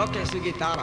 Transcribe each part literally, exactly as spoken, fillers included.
toque su guitarra.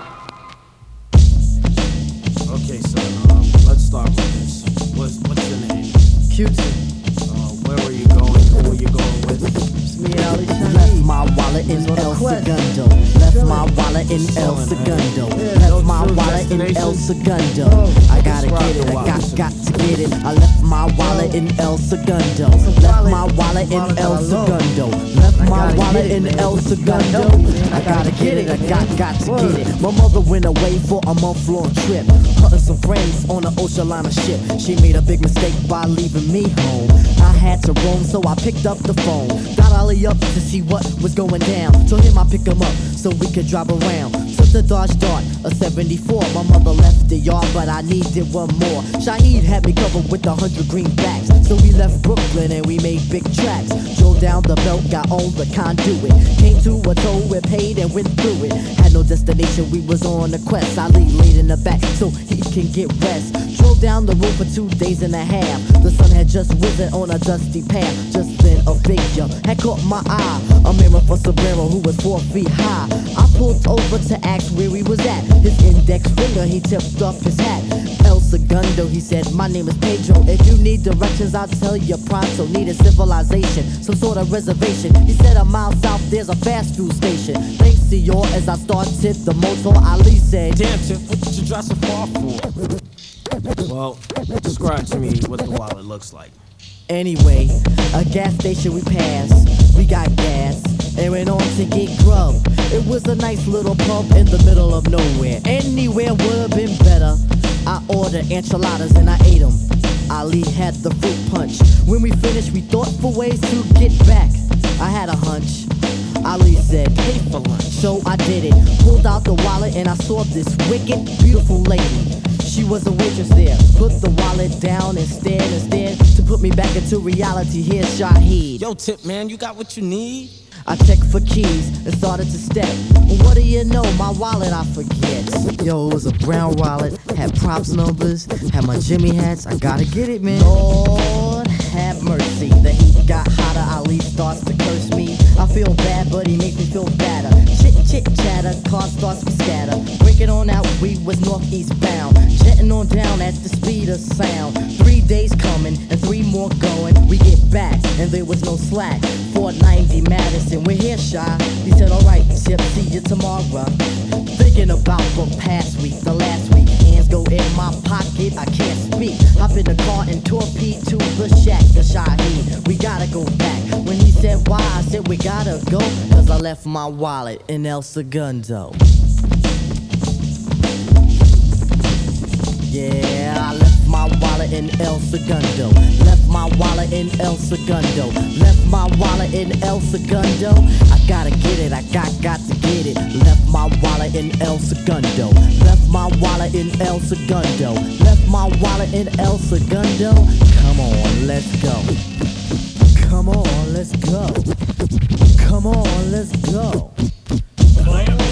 Okay, son, um, let's start with this. What's, what's your name? Q-Tip. Uh, where are you going? Who are you going with? It's me, Ali Shaheed. Left my wallet in El Segundo. Left my wallet in El Segundo. Left my wallet in El Segundo. I gotta get it, I got, got to get it. I left my wallet in El Segundo. Left my wallet in El Segundo. Left my wallet in El Segundo. I gotta get it, I got, got to get it. My mother went away for a month-long trip, hunting some friends on an ocean liner ship. She made a big mistake by leaving me home. I had to roam, so I picked up the phone. Got Ollie up to see what was going down. Told him I'd pick him up so we could drive around. Took the Dodge Dart, a seventy-four. My mother left the yard, but I needed one more. Shaheed had me covered with a hundred greenbacks. So we left Brooklyn and we made big tracks. Drove down the belt, got on the conduit. Came to a toll, we paid and went through it. Had no destination, we was on a quest. Ali laid in the back so he can get rest. Drove down the road for two days and a half. The sun had just risen on a dusty path. Just then a figure had caught my eye. A mirror for Sombrero who was four feet high. I pulled over to ask where he was at. His index finger, he tipped up his hat. El Segundo, he said, my name is Pedro. If you need directions, I'll tell you pronto. Need a civilization, some sort of reservation. He said a mile south, there's a fast food station. Thanks to you, as I started the motor, Ali said, Damn, Tip, what did you drive so far for? Well, describe to me what the wallet looks like. Anyway, a gas station we passed, we got gas, and went on to get grub. It was a nice little pub in the middle of nowhere. Anywhere would've been better. I ordered enchiladas and I ate them. Ali had the fruit punch. When we finished, we thought for ways to get back. I had a hunch. Ali said, pay for lunch. So I did it. Pulled out the wallet and I saw this wicked, beautiful lady. She was a waitress there. Put the wallet down and stared and stared to put me back into reality. Here's Shaheed. Yo, Tip, man, you got what you need? I checked for keys and started to step. What do you know? My wallet I forget. Yo, it was a brown wallet, had props numbers, had my Jimmy hats. I gotta get it, man. Lord have mercy. The heat got hotter. Ali starts to curse me. I feel bad, but he makes me feel badder. Chit chit chatter, car starts to scatter. Breaking on out, we was northeast bound. Jetting on down at the speed of sound. Three days coming and three more going. We get back and there was no slack. four ninety Madison, we're here, Shy. He said, alright, Chip, see you tomorrow. Thinking about the past week, the last week. Hands go in my pocket, I can't speak. Hop in the car and torpedo to the shack, the Shaheed. We gotta go back. When he said why, I said we gotta go. Cause I left my wallet in El Segundo. Yeah, I left my wallet in El Segundo. Left my wallet in El Segundo. Left my wallet in El Segundo. I gotta get it, I got, got to get it. Left my wallet in El Segundo. Left my wallet in El Segundo. Left my wallet in El Segundo. Come on, let's go. Come on, let's go. Come on, let's go. Come on.